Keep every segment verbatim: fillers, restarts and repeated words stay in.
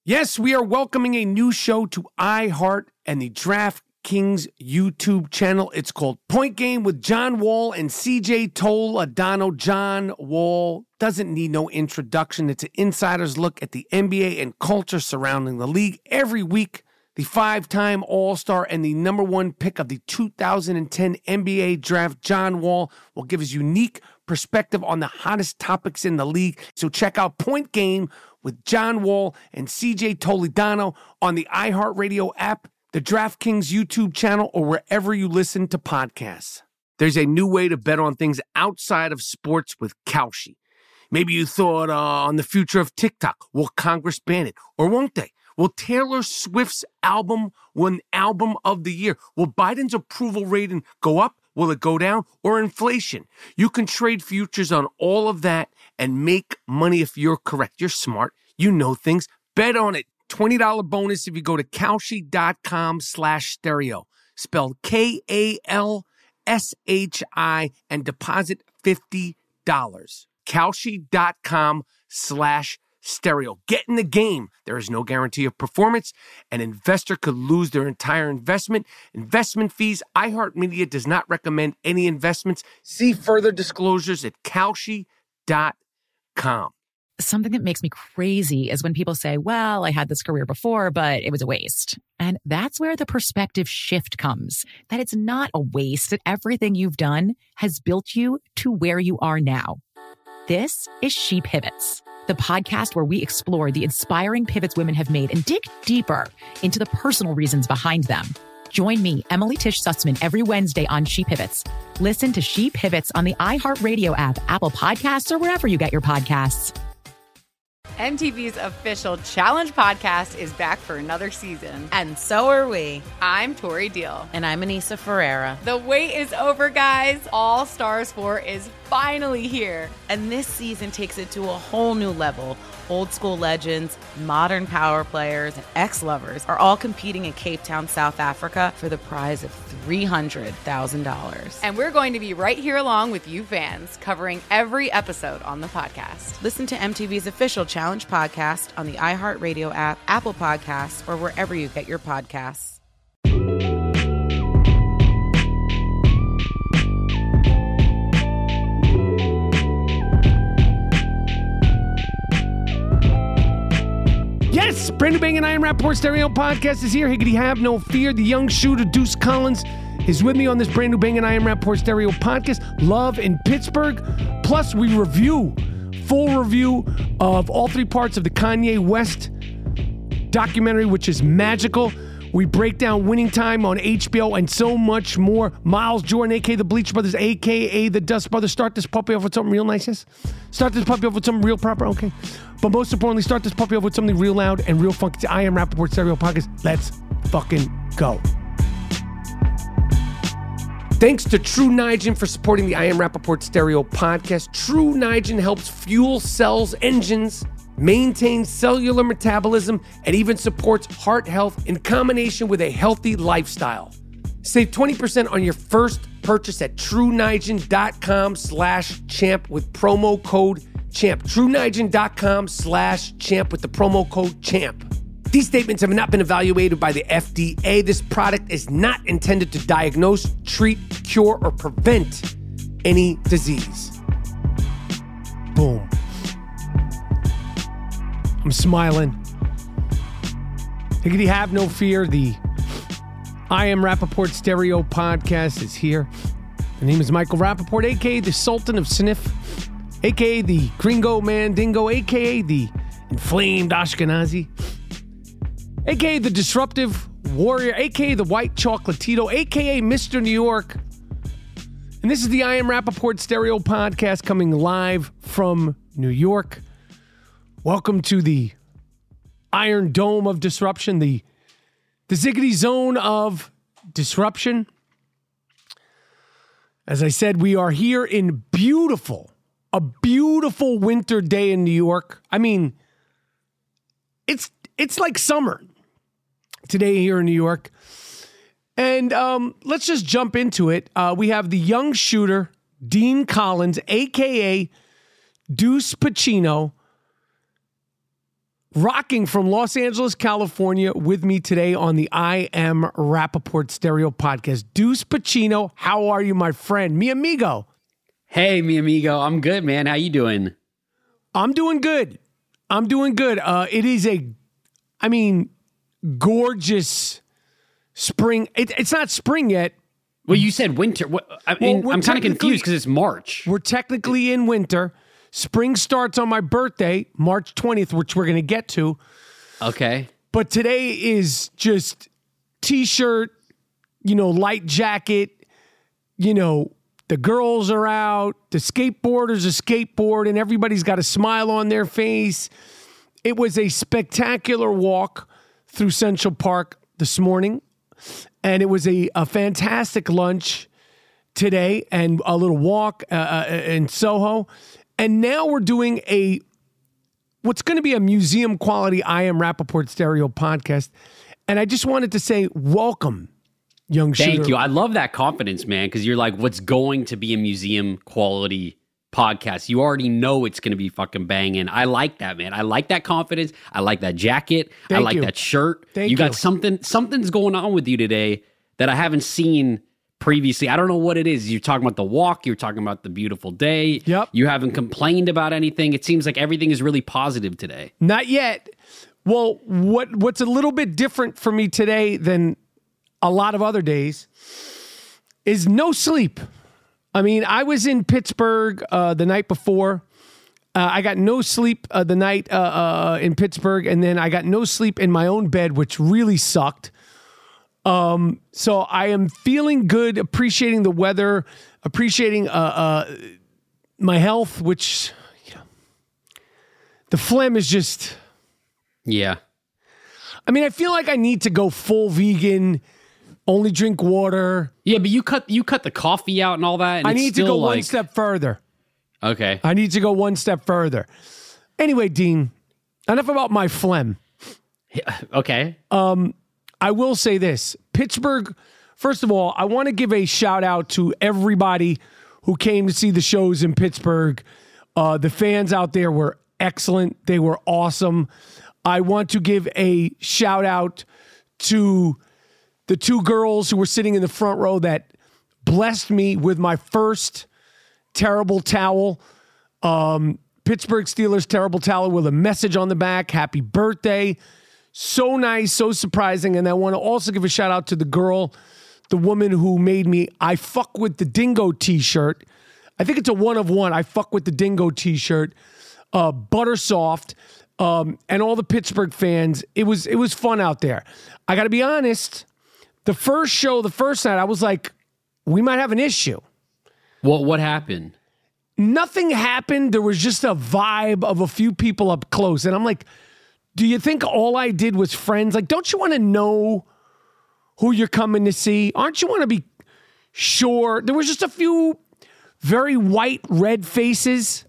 Yes, we are welcoming a new show to iHeart and the DraftKings YouTube channel. It's called Point Game with John Wall and C J Toledano. John Wall doesn't need no introduction. It's an insider's look at the N B A and culture surrounding the league. Every week, the five-time All-Star and the number one pick of the two thousand ten N B A draft, John Wall, will give his unique perspective on the hottest topics in the league. So check out Point Game with John Wall and C J Toledano on the iHeartRadio app, the DraftKings YouTube channel, or wherever you listen to podcasts. There's a new way to bet on things outside of sports with Kalshi. Maybe you thought uh, on the future of TikTok. Will Congress ban it? Or won't they? Will Taylor Swift's album win Album of the Year? Will Biden's approval rating go up? Will it go down? Or inflation? You can trade futures on all of that and make money if you're correct. You're smart. You know things. Bet on it. twenty dollars bonus if you go to Kalshi.com slash stereo. Spelled K A L S H I and deposit fifty dollars. Kalshi.com slash stereo. Get in the game. There is no guarantee of performance. An investor could lose their entire investment. Investment fees. iHeartMedia does not recommend any investments. See further disclosures at Kalshi dot com. Something that makes me crazy is when people say, well, I had this career before, but it was a waste. And that's where the perspective shift comes, that it's not a waste, that everything you've done has built you to where you are now. This is She Pivots, the podcast where we explore the inspiring pivots women have made and dig deeper into the personal reasons behind them. Join me, Emily Tish Sussman, every Wednesday on She Pivots. Listen to She Pivots on the iHeartRadio app, Apple Podcasts, or wherever you get your podcasts. M T V's official Challenge podcast is back for another season. And so are we. I'm Tori Deal. And I'm Anissa Ferreira. The wait is over, guys. All Stars four is finally here. And this season takes it to a whole new level. Old school legends, modern power players, and ex-lovers are all competing in Cape Town, South Africa for the prize of three hundred thousand dollars. And we're going to be right here along with you fans, covering every episode on the podcast. Listen to M T V's official Challenge podcast on the iHeartRadio app, Apple Podcasts, or wherever you get your podcasts. Yes, Brandon Bang and I Am Rappaport Stereo Podcast is here. Higgity have no fear. The young shooter, Deuce Collins, is with me on this brand new Bang and I Am Rappaport Stereo Podcast. Love in Pittsburgh. Plus, we review, full review of all three parts of the Kanye West documentary, which is magical. We break down Winning Time on H B O and so much more. Miles Jordan, a k a the Bleach Brothers, a k a the Dust Brothers. Start this puppy off with something real nice, yes? Start this puppy off with something real proper, okay? But most importantly, start this puppy off with something real loud and real funky. I Am Rappaport Stereo Podcast. Let's fucking go. Thanks to True Niagen for supporting the I Am Rappaport Stereo Podcast. True Niagen helps fuel cells, engines, maintain cellular metabolism, and even supports heart health in combination with a healthy lifestyle. Save twenty percent on your first purchase at TrueNiagen.com slash champ with promo code champ. TrueNiagen.com slash champ with the promo code champ. These statements have not been evaluated by the F D A. This product is not intended to diagnose, treat, cure, or prevent any disease. Boom. I'm smiling. Higgity have no fear. The I Am Rappaport Stereo Podcast is here. My name is Michael Rappaport, a k a the Sultan of Sniff, a k a the Gringo Mandingo, a k a the Inflamed Ashkenazi, a k a the Disruptive Warrior, a k a the White Chocolatito, a k a Mister New York. And this is the I Am Rappaport Stereo Podcast coming live from New York. Welcome to the Iron Dome of Disruption, the, the Ziggity Zone of Disruption. As I said, we are here in beautiful, a beautiful winter day in New York. I mean, it's it's like summer today here in New York. And um, let's just jump into it. Uh, we have the young shooter, Dean Collins, a k a. Deuce Pacino, rocking from Los Angeles, California, with me today on the I Am Rappaport Stereo Podcast. Deuce Pacino, how are you, my friend? Mi amigo. Hey, mi amigo. I'm good, man. How you doing? I'm doing good. I'm doing good. Uh, it is a, I mean, gorgeous spring. It, it's not spring yet. Well, you said winter. What, I mean, Well, I'm kind of technically- confused because it's March. We're technically in winter. Spring starts on my birthday, March twentieth, which we're going to get to. Okay. But today is just t-shirt, you know, light jacket, you know, the girls are out, the skateboarders are skateboard, and everybody's got a smile on their face. It was a spectacular walk through Central Park this morning, and it was a, a fantastic lunch today and a little walk uh, uh, in Soho. And now we're doing a what's going to be a museum quality I Am Rappaport Stereo podcast. And I just wanted to say welcome, young shooter. Thank you. I love that confidence, man, because you're like, what's going to be a museum quality podcast? You already know it's going to be fucking banging. I like that, man. I like that confidence. I like that jacket. Thank I like you. that shirt. Thank you got you. something, something's going on with you today that I haven't seen previously. I don't know what it is. You're talking about the walk. You're talking about the beautiful day. Yep. You haven't complained about anything. It seems like everything is really positive today. Not yet. Well, what what's a little bit different for me today than a lot of other days is no sleep. I mean, I was in Pittsburgh uh, the night before. Uh, I got no sleep uh, the night uh, uh, in Pittsburgh, and then I got no sleep in my own bed, which really sucked. Um, so I am feeling good, appreciating the weather, appreciating uh, uh, my health, which, you know, the phlegm is just... Yeah. I mean, I feel like I need to go full vegan, only drink water. Yeah, but you cut you cut the coffee out and all that. And I it's need to still go one like, step further. Okay. I need to go one step further. Anyway, Dean, enough about my phlegm. Okay. I will say this. Pittsburgh, first of all, I want to give a shout out to everybody who came to see the shows in Pittsburgh. Uh, the fans out there were excellent. They were awesome. I want to give a shout out to the two girls who were sitting in the front row that blessed me with my first terrible towel. Um, Pittsburgh Steelers terrible towel with a message on the back. Happy birthday. So nice, so surprising. And I want to also give a shout out to the girl, the woman who made me I Fuck With the Dingo t-shirt. I think it's a one of one. I Fuck With the Dingo t-shirt. Uh, butter soft. Um, and all the Pittsburgh fans. It was it was fun out there. I got to be honest. The first show, the first night, I was like, we might have an issue. What what happened? Nothing happened. There was just a vibe of a few people up close. And I'm like, do you think all I did was friends? Like, don't you want to know who you're coming to see? Aren't you want to be sure? There was just a few very white, red faces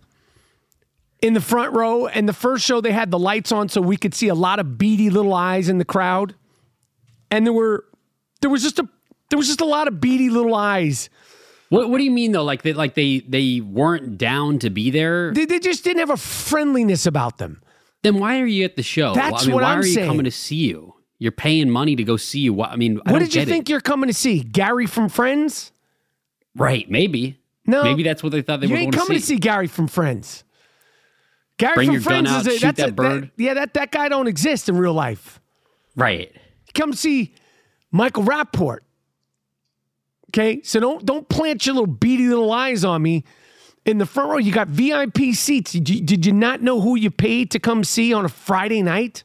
in the front row. And the first show, they had the lights on so we could see a lot of beady little eyes in the crowd. And there were, there was just a, there was just a lot of beady little eyes. What what do you mean though? Like they like they they weren't down to be there? They, they just didn't have a friendliness about them. Then why are you at the show? That's I mean, what why I'm are you saying. coming to see you? You're paying money to go see you. Why- I mean, I What don't did you get think it. you're coming to see? Gary from Friends? Right? Maybe. No. Maybe that's what they thought they You were ain't going coming to see Gary from Friends. Gary Bring from your gun Friends out, is a, shoot that's that a, bird. yeah, that, that guy don't exist in real life. Right. Come see Michael Rappaport. Okay? So don't don't plant your little beady little eyes on me. In the front row, you got V I P seats. Did you, did you not know who you paid to come see on a Friday night?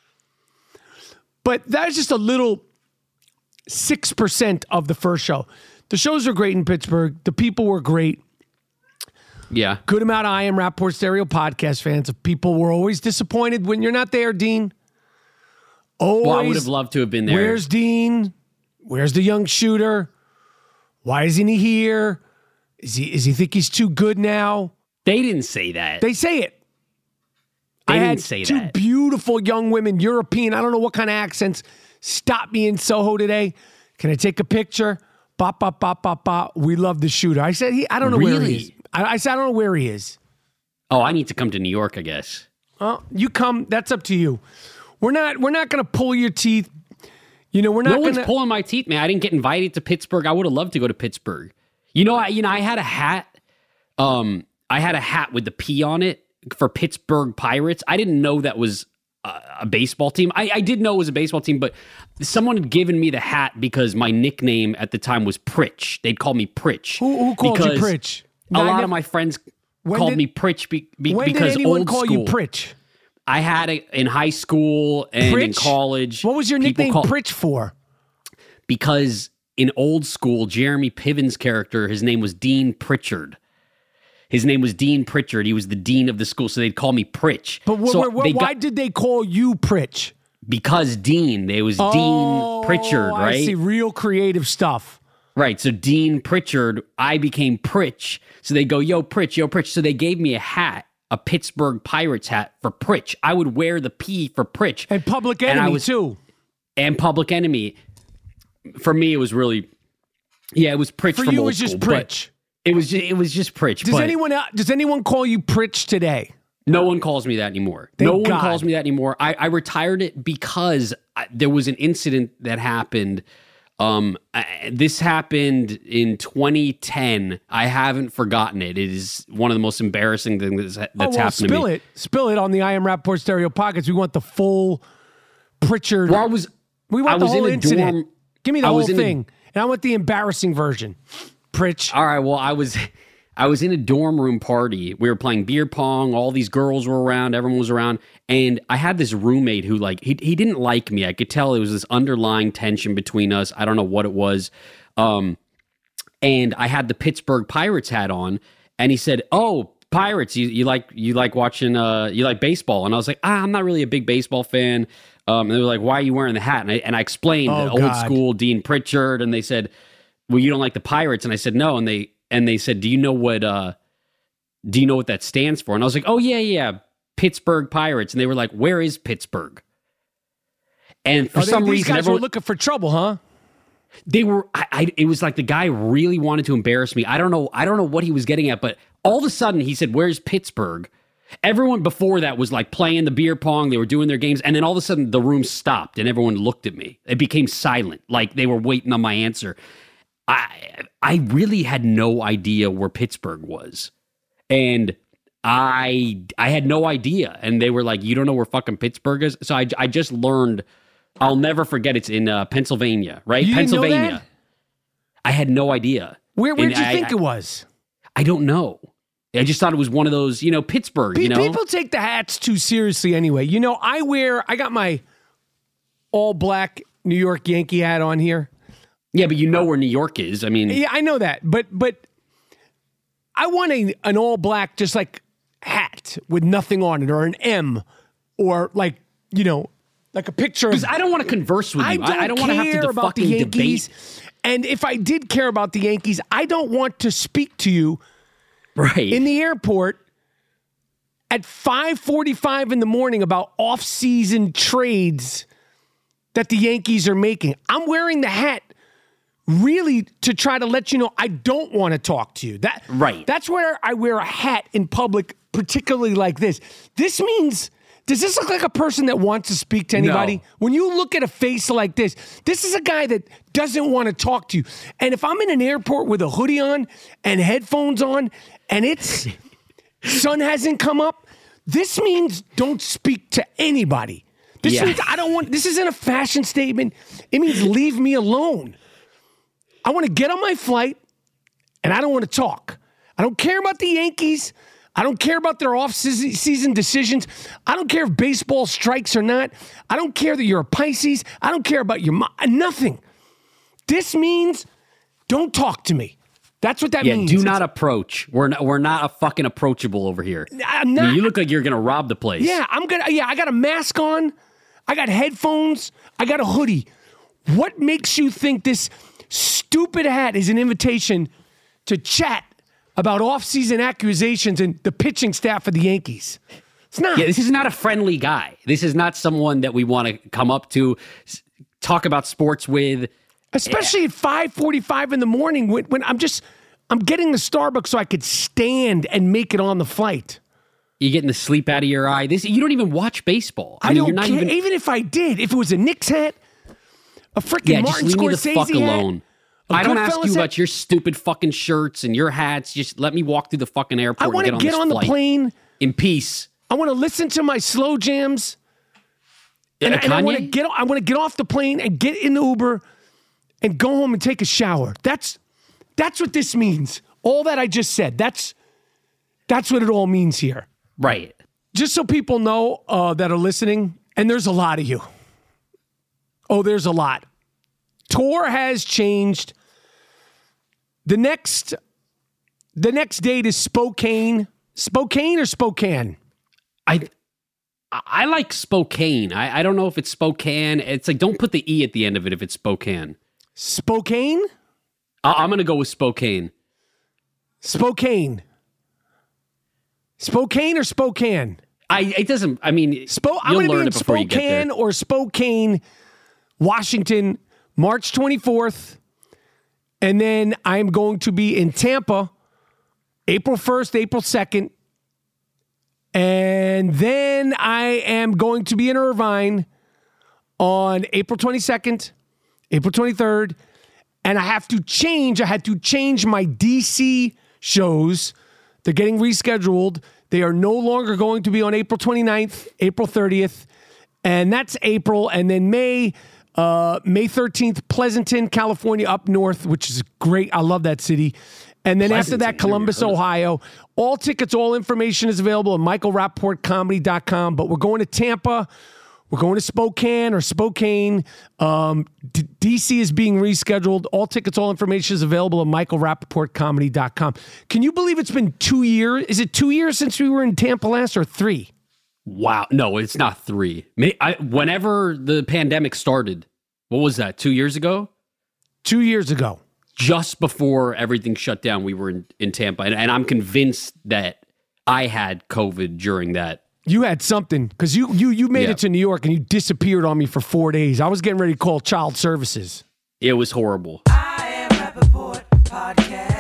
But that was just a little six percent of the first show. The shows are great in Pittsburgh. The people were great. Yeah. Good amount of I Am Rappaport Stereo podcast fans. Of people were always disappointed when you're not there, Dean. Always. Well, I would have loved to have been there. Where's Dean? Where's the young shooter? Why isn't he here? Is he? Is he think he's too good now? They didn't say that. They say it. They I didn't had say two that. beautiful young women, European. I don't know what kind of accents. Stop me in Soho today. Can I take a picture? Bop, bop, bop, bop, bop. We love the shooter. I said, he. I don't know where he Really? is. I, I said, I don't know where he is. Oh, I need to come to New York, I guess. Well, you come. That's up to you. We're not. We're not going to pull your teeth. You know, we're not. No gonna... one's pulling my teeth, man. I didn't get invited to Pittsburgh. I would have loved to go to Pittsburgh. You know, I you know I had a hat. Um, I had a hat with the P on it for Pittsburgh Pirates. I didn't know that was a, a baseball team. I, I did know it was a baseball team, but someone had given me the hat because my nickname at the time was Pritch. They'd call me Pritch. Who, who called you Pritch? A No, lot never... of my friends when called did... me Pritch be, be, when because did anyone old call school. you Pritch? I had it in high school and Pritch? in college. What was your People nickname call... Pritch for? Because in old school, Jeremy Piven's character, his name was Dean Pritchard. His name was Dean Pritchard. He was the dean of the school, so they'd call me Pritch. But wh- so wh- wh- why got, did they call you Pritch? Because Dean. It was Oh, Dean Pritchard, right? I see. Real creative stuff. Right. So Dean Pritchard, I became Pritch. So they go, yo, Pritch, yo, Pritch. So they gave me a hat, a Pittsburgh Pirates hat for Pritch. I would wear the P for Pritch. And Public And I Enemy, was- too. And Public Enemy. For me, it was really, yeah, it was Pritch For from you, it old was just school, but Pritch. It was just, it was just Pritch. Does but anyone el- does anyone call you Pritch today? no one calls me that anymore. Thank no one God. calls me that anymore. I, I retired it because I, there was an incident that happened. Um, I, this happened in twenty ten. I haven't forgotten it. It is one of the most embarrassing things that's, that's oh, well, happened to me. spill it. Spill it on the I Am Rapport Stereo Pockets. We want the full Pritchard. Well, I was, we want I the was whole in a incident. dorm. Give me the I whole was in a- thing. And I want the embarrassing version. Pritch. All right. Well, I was, I was in a dorm room party. We were playing beer pong. All these girls were around. Everyone was around. And I had this roommate who, like, he he didn't like me. I could tell there was this underlying tension between us. I don't know what it was. Um, and I had the Pittsburgh Pirates hat on, and he said, "Oh, Pirates, you, you like you like watching uh you like baseball?" And I was like, ah, "I'm not really a big baseball fan." Um, and they were like, "Why are you wearing the hat?" And I, and I explained Oh, the old God. school Dean Pritchard, and they said, "Well, you don't like the Pirates?" And I said, "No." And they and they said, "Do you know what uh do you know what that stands for?" And I was like, "Oh yeah, yeah, Pittsburgh Pirates." And they were like, "Where is Pittsburgh?" And for Oh, they- some these reason, guys everyone, were looking for trouble, huh? they were. I, I. It was like the guy really wanted to embarrass me. I don't know. I don't know what he was getting at, but all of a sudden he said, "Where's Pittsburgh?" Everyone before that was like playing the beer pong. They were doing their games, and then all of a sudden the room stopped, and everyone looked at me. It became silent, like they were waiting on my answer. I. I really had no idea where Pittsburgh was, and I. I had no idea, and they were like, "You don't know where fucking Pittsburgh is?" So I. I just learned. I'll never forget. It's in uh, Pennsylvania, right? You didn't know Pennsylvania. that? I had no idea. Where where And did you I- think I, it was? I don't know. I just thought it was one of those, you know, Pittsburgh, Pe- you know? People take the hats too seriously anyway. You know, I wear, I got my all black New York Yankee hat on here. Yeah, but you know where New York is. I mean, Yeah, I know that. But but I want a, an all black, just like hat with nothing on it, or an M, or like, you know, like a picture of. because I don't want to converse with you. I I don't, I, don't want to have care to about the fucking Yankees. debate. And if I did care about the Yankees, I don't want to speak to you Right. in the airport at five forty-five in the morning about off-season trades that the Yankees are making. I'm wearing the hat really to try to let you know I don't want to talk to you. That Right. That's where I wear a hat in public, particularly like this. This means, does this look like a person that wants to speak to anybody? No. When you look at a face like this, this is a guy that doesn't want to talk to you. And if I'm in an airport with a hoodie on and headphones on and it's sun hasn't come up, this means don't speak to anybody. This Yeah. means I don't want, this isn't a fashion statement. It means leave me alone. I want to get on my flight and I don't want to talk. I don't care about the Yankees. I don't care about their off-season decisions. I don't care if baseball strikes or not. I don't care that you're a Pisces. I don't care about your mo- nothing. This means don't talk to me. That's what that Yeah, means. do It's- not approach. We're not, we're not a fucking approachable over here. I'm I mean, not. you look like you're going to rob the place. Yeah, I'm gonna. Yeah, I got a mask on. I got headphones. I got a hoodie. What makes you think this stupid hat is an invitation to chat about off-season accusations and the pitching staff of the Yankees? It's not. Yeah, this is not a friendly guy. This is not someone that we want to come up to, s- talk about sports with. Especially at five forty-five in the morning when, when I'm just I'm getting the Starbucks so I could stand and make it on the flight. You're getting the sleep out of your eye. This you don't even watch baseball. I, I mean, don't you're not care. even, Even if I did, if it was a Knicks hat, a freaking yeah, Martin just leave Scorsese me the fuck hat, alone. a I don't ask Goodfellas you hat. about your stupid fucking shirts and your hats. Just let me walk through the fucking airport I and want get to on get this on the flight plane. in peace. I want to listen to my slow jams. And, Uh, and I want to Kanye? get I want to get off the plane and get in the Uber and go home and take a shower. That's that's what this means. All that I just said. That's that's what it all means here. Right. Just so people know uh, that are listening, and there's a lot of you. Oh, there's a lot. Tour has changed. The next the next date is Spokane. Spokane or Spokane? I I like Spokane. I, I don't know if it's Spokane. It's like don't put the E at the end of it if it's Spokane. Spokane? I, I'm gonna go with Spokane. Spokane. Spokane or Spokane? I it doesn't. I mean, Spo- I'm you'll going to be learn in it before you get Spokane there. or Spokane, Washington, March twenty-fourth. And then I'm going to be in Tampa, April first, April second. And then I am going to be in Irvine on April twenty-second, April twenty-third. And I have to change. I had to change my D C shows. They're getting rescheduled. They are no longer going to be on April twenty-ninth, April thirtieth. And that's April. And then May, uh, May thirteenth, Pleasanton, California, up north, which is great. I love that city. And then after that, Pleasanton, Columbus, never heard of it. Ohio. All tickets, all information is available at michael rappaport comedy dot com. But we're going to Tampa. We're going to Spokane or Spokane. Um, D- DC is being rescheduled. All tickets, all information is available at michael rappaport comedy dot com. Can you believe it's been two years? Is it two years since we were in Tampa last or three? Wow. No, it's not three. May- I, whenever the pandemic started, what was that? Two years ago? Two years ago. Just before everything shut down, we were in, in Tampa. And, and I'm convinced that I had COVID during that. You had something because you you you made Yeah. it to New York and you disappeared on me for four days. I was getting ready to call child services. It was horrible. I am Rappaport Podcast.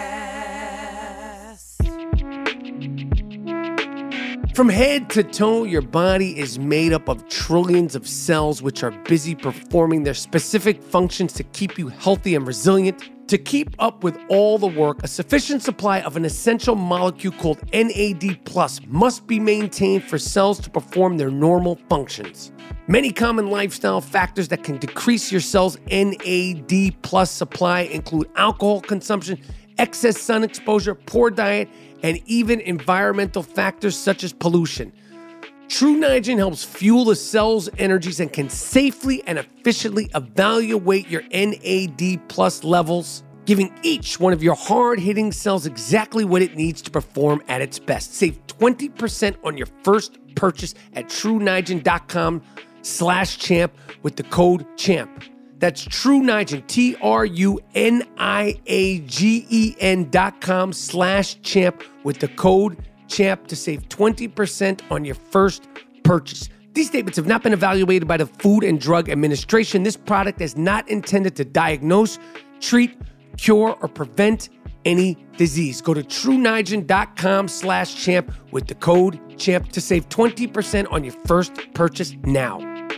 From head to toe, your body is made up of trillions of cells which are busy performing their specific functions to keep you healthy and resilient. To keep up with all the work, a sufficient supply of an essential molecule called N A D plus must be maintained for cells to perform their normal functions. Many common lifestyle factors that can decrease your cell's N A D plus supply include alcohol consumption, excess sun exposure, poor diet, and even environmental factors such as pollution. True Niagen helps fuel the cell's energies and can safely and efficiently evaluate your N A D plus levels, giving each one of your hard-hitting cells exactly what it needs to perform at its best. Save twenty percent on your first purchase at true niagen dot com slash champ with the code CHAMP. That's True Niagen, T R U N I A G E N dot com slash champ with the code CHAMP to save twenty percent on your first purchase. These statements have not been evaluated by the Food and Drug Administration. This product is not intended to diagnose, treat, cure, or prevent any disease. Go to true niagen dot com slash champ with the code CHAMP to save twenty percent on your first purchase now.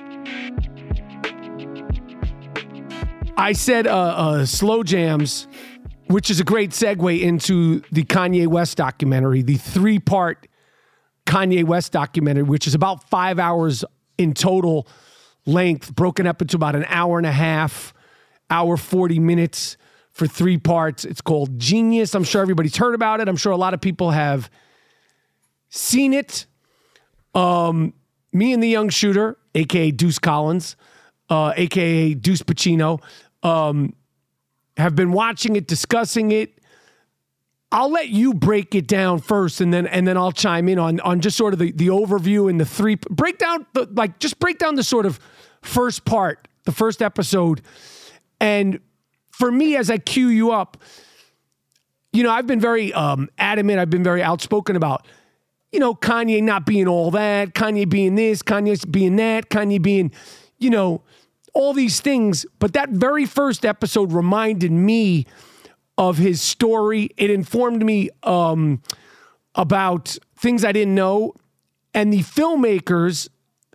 I said uh, uh, slow jams, which is a great segue into the Kanye West documentary, the three-part Kanye West documentary, which is about five hours in total length, broken up into about an hour and a half, hour forty minutes for three parts. It's called Genius. I'm sure everybody's heard about it. I'm sure a lot of people have seen it. Um, me and the young shooter, a k a. Deuce Collins, uh, a k a. Deuce Pacino, um, have been watching it, discussing it. I'll let you break it down first, and then and then I'll chime in on on just sort of the, the overview and the three break down the like just break down the sort of first part, the first episode. And for me, as I cue you up, you know, I've been very um, adamant. I've been very outspoken about, you know, Kanye not being all that, Kanye being this, Kanye being that, Kanye being, you know, all these things. But that very first episode reminded me of his story. It informed me um, about things I didn't know. And the filmmakers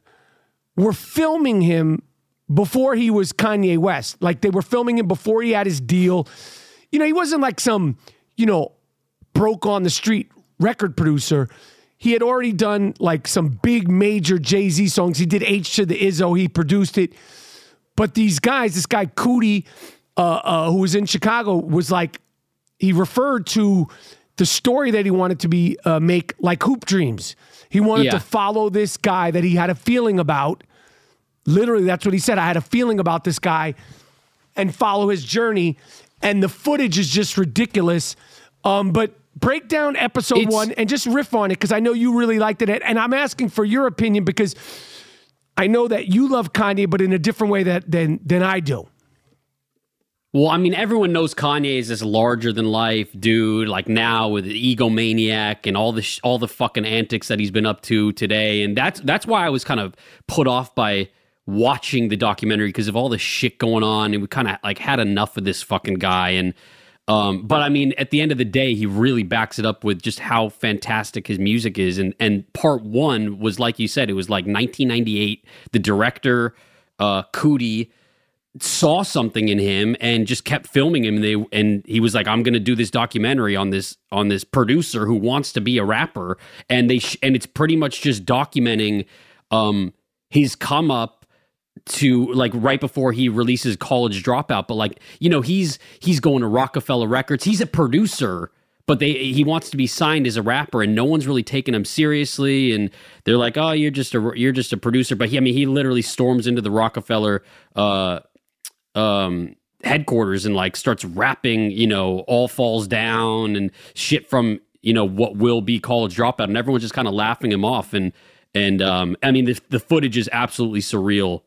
were filming him before he was Kanye West. Like, they were filming him before he had his deal. You know, he wasn't like some, you know, broke on the street record producer. He had already done like some big major Jay-Z songs. He did H to the Izzo. He produced it. But these guys, this guy Coodie, uh, uh, who was in Chicago, was like, he referred to the story that he wanted to be uh, make like Hoop Dreams. He wanted Yeah. to follow this guy that he had a feeling about. Literally, that's what he said. I had a feeling about this guy and follow his journey. And the footage is just ridiculous. Um, but break down episode It's- one and just riff on it, because I know you really liked it. And I'm asking for your opinion because I know that you love Kanye, but in a different way that than than I do. Well, I mean, everyone knows Kanye is this larger than life dude. Like now with the egomaniac and all the sh- all the fucking antics that he's been up to today, and that's that's why I was kind of put off by watching the documentary, because of all the shit going on, and we kind of like had enough of this fucking guy. And um, but I mean, at the end of the day, he really backs it up with just how fantastic his music is. And and part one was, like you said, it was like nineteen ninety-eight. The director, uh, Coodie, saw something in him and just kept filming him. And they and he was like, I'm going to do this documentary on this on this producer who wants to be a rapper. And they sh- and it's pretty much just documenting um, his come up to like right before he releases College Dropout. But like, you know, he's he's going to Rockefeller Records. He's a producer, but they he wants to be signed as a rapper, and no one's really taking him seriously. And they're like, oh, you're just a you're just a producer. But he, I mean, he literally storms into the Rockefeller uh, um, headquarters and like starts rapping, you know, All Falls Down and shit from, you know, what will be College Dropout, and everyone's just kind of laughing him off. And and um, I mean, the, the footage is absolutely surreal.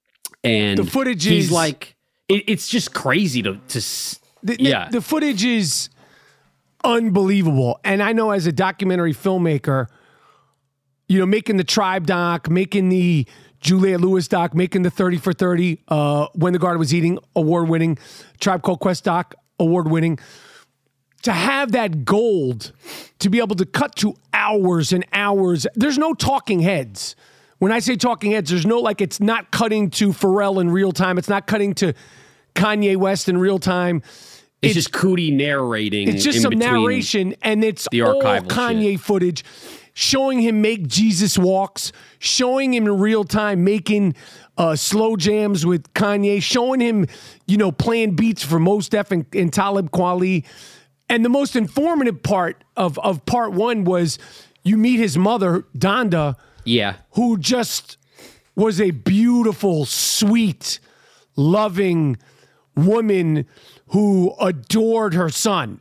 And The footage he's is- like, it, it's just crazy to to s- The, the- yeah. the footage is unbelievable. And I know as a documentary filmmaker, you know, making the Tribe doc, making the Juliette Lewis doc, making the thirty for thirty, uh, When the Garden Was Eating, award-winning, Tribe Called Quest doc, award-winning, to have that gold, to be able to cut to hours and hours. There's no talking heads. When I say talking heads, there's no, like, it's not cutting to Pharrell in real time. It's not cutting to Kanye West in real time. it's, just Coodie narrating. It's just in some between. narration, and it's the all archival Kanye shit. footage, showing him make Jesus walks, showing him in real time making uh, slow jams with Kanye, showing him, you know, playing beats for Mos Def and, and Talib Kweli. And the most informative part of, of part one was you meet his mother, Donda, Yeah. who just was a beautiful, sweet, loving woman who adored her son.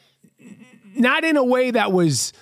Not in a way that was,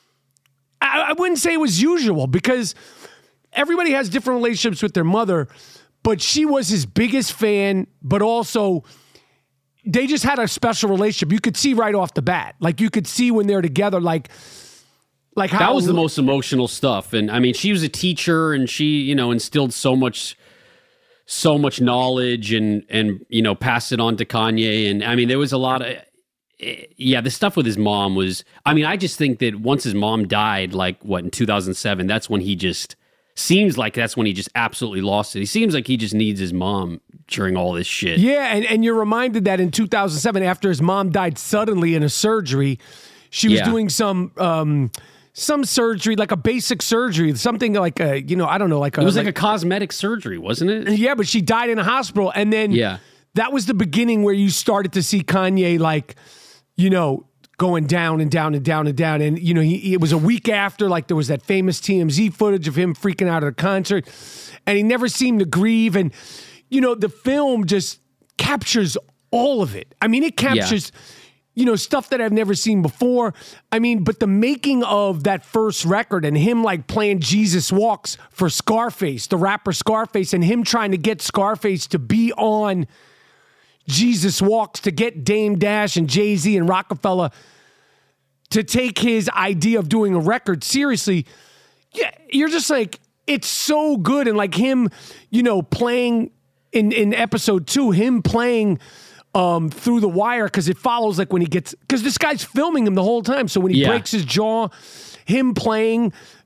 I, I wouldn't say it was usual, because everybody has different relationships with their mother, but she was his biggest fan, but also they just had a special relationship. You could see right off the bat. Like, you could see when they're together, like, like how That was the most emotional stuff. And I mean, she was a teacher, and she, you know, instilled so much, so much knowledge, and, and, you know, passed it on to Kanye. And I mean, there was a lot of, yeah, the stuff with his mom was, I mean, I just think that once his mom died, like what, in two thousand seven, that's when he just, seems like that's when he just absolutely lost it. He seems like he just needs his mom during all this shit. Yeah, and, and you're reminded that in two thousand seven, after his mom died suddenly in a surgery, she was Yeah. doing some um, some surgery, like a basic surgery, something like a, you know, I don't know, like a, It was like, a cosmetic surgery, wasn't it? yeah, but she died in a hospital, and then Yeah. that was the beginning where you started to see Kanye, like, you know, going down and down and down and down. And, you know, he, it was a week after, like, there was that famous T M Z footage of him freaking out at a concert, and he never seemed to grieve. And, you know, the film just captures all of it. I mean, it captures, you know, stuff that I've never seen before. I mean, but the making of that first record and him, like, playing Jesus Walks for Scarface, the rapper Scarface, and him trying to get Scarface to be on Jesus Walks, to get Dame Dash and Jay-Z and Rockefeller to take his idea of doing a record seriously. Yeah, you're just like, it's so good. And like him, you know, playing in, in episode two, him playing um, through the wire, because it follows like when he gets, because this guy's filming him the whole time. So when he Yeah. breaks his jaw, him playing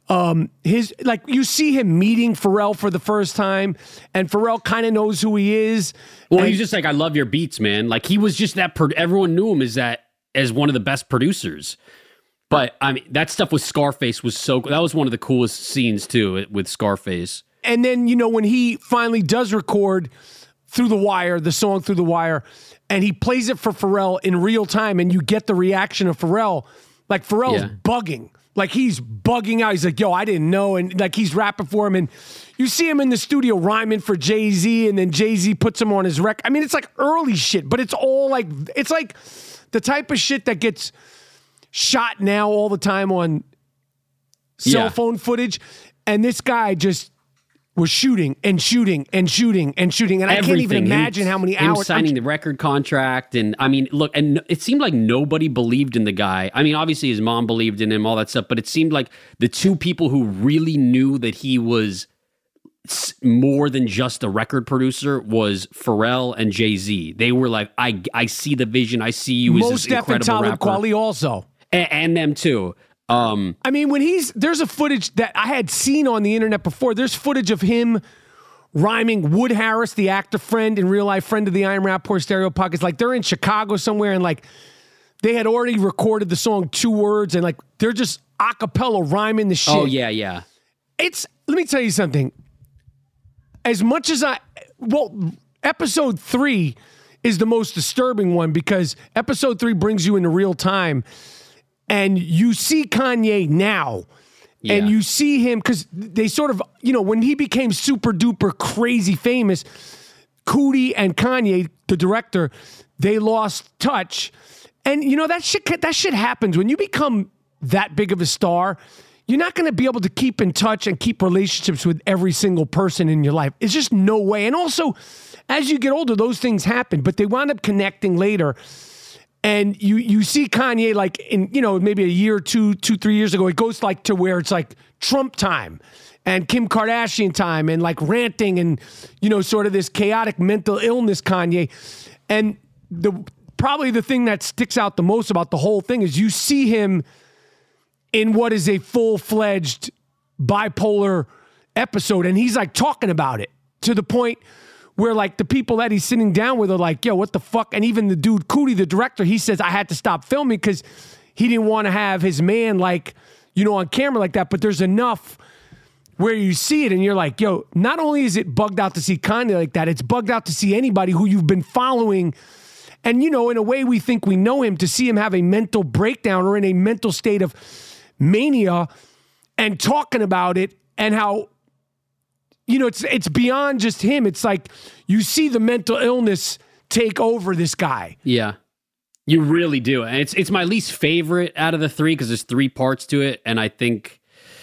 Um, his like you see him meeting Pharrell for the first time, and Pharrell kind of knows who he is. Well, and, he's just like, I love your beats, man. Like he was just that. Pro- everyone knew him as that as one of the best producers. But I mean, that stuff with Scarface was so. That was one of the coolest scenes too with Scarface. And then you know when he finally does record Through the Wire, the song Through the Wire, and he plays it for Pharrell in real time, and you get the reaction of Pharrell. Like Pharrell's Yeah. bugging. Like he's bugging out. He's like, yo, I didn't know. And like he's rapping for him. And you see him in the studio rhyming for Jay-Z. And then Jay-Z puts him on his record. I mean, it's like early shit, but it's all like, it's like the type of shit that gets shot now all the time on cell Yeah. phone footage. And this guy just was shooting and shooting and shooting and shooting. And I can't even Everything. imagine him, how many him hours. signing I'm- the record contract. And I mean, look, and it seemed like nobody believed in the guy. I mean, obviously his mom believed in him, all that stuff, but it seemed like the two people who really knew that he was s- more than just a record producer was Pharrell and Jay-Z. They were like, I, I see the vision. I see you as Most this Def and incredible Talib rapper. Kweli also. And, and them too. Um, I mean, when he's there's a footage that I had seen on the internet before. There's footage of him rhyming Wood Harris, the actor friend in real life, friend of the Iron Rapport Stereo Pockets. Like they're in Chicago somewhere, and like they had already recorded the song Two Words, and like they're just a cappella rhyming the shit. oh, yeah, yeah. It's let me tell you something. As much as I well, episode three is the most disturbing one because episode three brings you into real time, and you see Kanye now. Yeah. And you see him because they sort of, you know, when he became super duper crazy famous, Cootie and Kanye, the director, they lost touch. And you know that shit that shit happens when you become that big of a star. You're not going to be able to keep in touch and keep relationships with every single person in your life. It's just no way. And also, as you get older, those things happen, but they wind up connecting later. And you you see Kanye like in, you know, maybe a year or two, two, three years ago, it goes like to where it's like Trump time and Kim Kardashian time and like ranting and, you know, sort of this chaotic mental illness Kanye. And the probably the thing that sticks out the most about the whole thing is you see him in what is a full-fledged bipolar episode. And he's like talking about it to the point where like the people that he's sitting down with are like, yo, what the fuck? And even the dude, Cootie, the director, he says, I had to stop filming because he didn't want to have his man like, you know, on camera like that. But there's enough where you see it and you're like, yo, not only is it bugged out to see Kanye like that, it's bugged out to see anybody who you've been following. And, you know, in a way we think we know him, to see him have a mental breakdown or in a mental state of mania and talking about it and how, you know, it's it's beyond just him. It's like you see the mental illness take over this guy. Yeah, you really do. And it's it's my least favorite out of the three because there's three parts to it, and I think,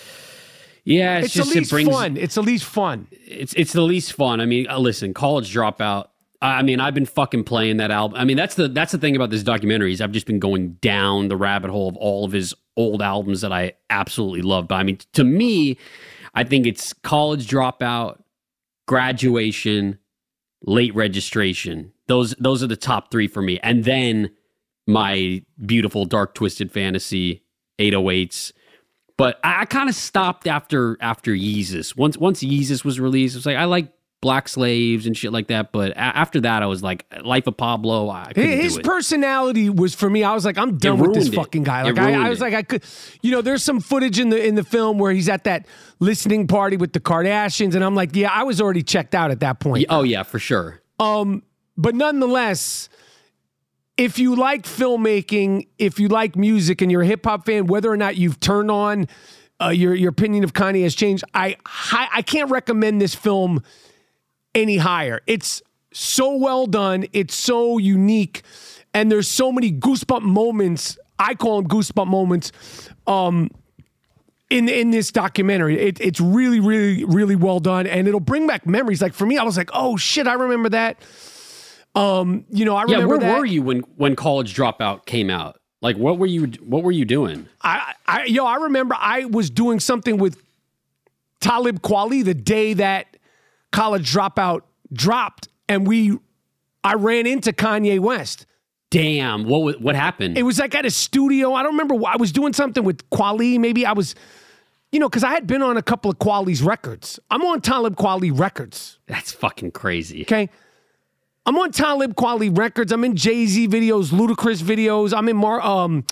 yeah, it's, It's just the least it brings fun. It's the least fun. it's it's the least fun. I mean, uh, listen, College Dropout. I mean, I've been fucking playing that album. I mean, that's the that's the thing about this documentary is I've just been going down the rabbit hole of all of his old albums that I absolutely love. But I mean, to me, I think it's College Dropout, Graduation, Late Registration. Those those are the top three for me. And then my beautiful Dark Twisted Fantasy, eight oh eights. But I, I kind of stopped after after Yeezus. Once once Yeezus was released, it was like I like Black Slaves and shit like that. But a- after that, I was like, Life of Pablo. I couldn't His do it. personality was for me. I was like, I'm done with this ruined it. fucking guy. It Like I, ruined I was it. like, I could, you know, there's some footage in the in the film where he's at that listening party with the Kardashians, and I'm like, yeah, I was already checked out at that point. Oh yeah, for sure. Um, but nonetheless, if you like filmmaking, if you like music, and you're a hip hop fan, whether or not you've turned on, uh, your your opinion of Kanye has changed. I I, I can't recommend this film any higher. It's so well done. It's so unique, and there's so many goosebump moments. I call them goosebump moments. Um, in in this documentary, it, it's really, really, really well done, and it'll bring back memories. Like for me, I was like, oh shit, I remember that. Um, you know, I Yeah, remember where that. were you when when College Dropout came out? Like, what were you what were you doing? I, I, yo, I remember I was doing something with Talib Kweli the day that College Dropout dropped, and we, I ran into Kanye West. Damn, what wa- what happened? It was like at a studio. I don't remember. I was doing something with Kweli. Maybe I was you know, because I had been on a couple of Kweli's records. I'm on Talib Kweli records. That's fucking crazy. Okay. I'm on Talib Kweli records. I'm in Jay-Z videos, Ludacris videos. I'm in Mar. Um,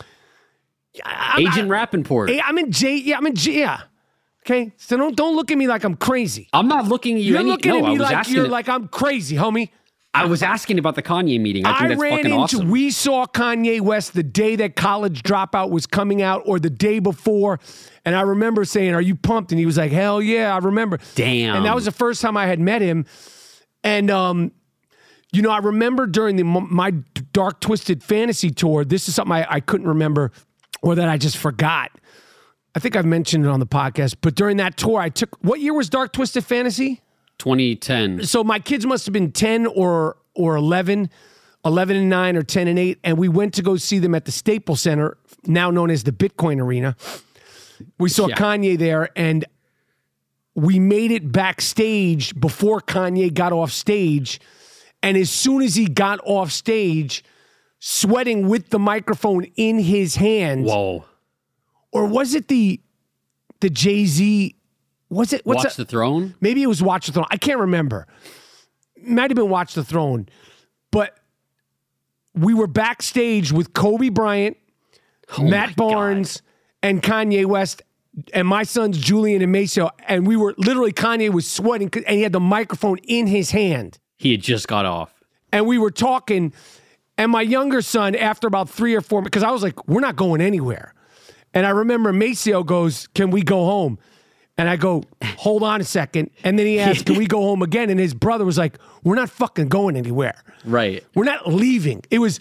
I'm, Agent I, Rappaport. I'm in J. Yeah, I'm in J. Yeah. Okay. So don't don't look at me like I'm crazy. I'm not looking at you. You're any, looking no, at I me was like asking you're it- like I'm crazy, homie. I was asking about the Kanye meeting. I think I that's ran fucking into, awesome. we saw Kanye West the day that College Dropout was coming out or the day before. And I remember saying, are you pumped? And he was like, hell yeah, I remember. Damn. And that was the first time I had met him. And, um, you know, I remember during the my Dark Twisted Fantasy tour, this is something I, I couldn't remember or that I just forgot. I think I've mentioned it on the podcast. But during that tour, I took, what year was Dark Twisted Fantasy? twenty ten. So my kids must have been ten or or eleven, eleven and nine or ten and eight, and we went to go see them at the Staples Center, now known as the Bitcoin Arena. We saw Yeah. Kanye there, and we made it backstage before Kanye got off stage, and as soon as he got off stage, sweating with the microphone in his hand, Whoa. or was it the the Jay-Z? Was it what's Watch that? the Throne? Maybe it was Watch the Throne. I can't remember. Might have been Watch the Throne. But we were backstage with Kobe Bryant, Oh Matt my Barnes, and Kanye West, and my sons Julian and Maceo. And we were literally, Kanye was sweating, and he had the microphone in his hand. He had just got off. And we were talking, and my younger son, after about three or four, because I was like, we're not going anywhere. And I remember Maceo goes, can we go home? And I go, hold on a second. And then he asked, can we go home again? And his brother was like, we're not fucking going anywhere. Right. We're not leaving. It was,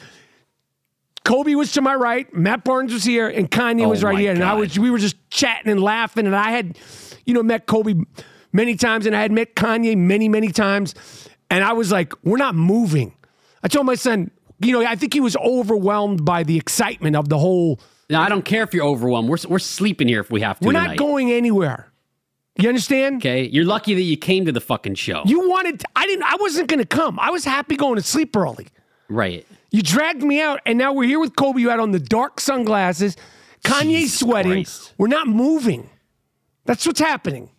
Kobe was to my right, Matt Barnes was here, and Kanye Oh was right my here. And I God. was, we were just chatting and laughing. And I had, you know, met Kobe many times, and I had met Kanye many, many times. And I was like, we're not moving. I told my son, you know, I think he was overwhelmed by the excitement of the whole. Now, I don't care if you're overwhelmed. We're, we're sleeping here if we have to We're tonight. not going anywhere. You understand? Okay? You're lucky that you came to the fucking show. You wanted, I didn't, I wasn't going to come. I was happy going to sleep early. right. You dragged me out, and now we're here with Kobe. You had on the dark sunglasses. Kanye's Jesus sweating. Christ. We're not moving. That's what's happening.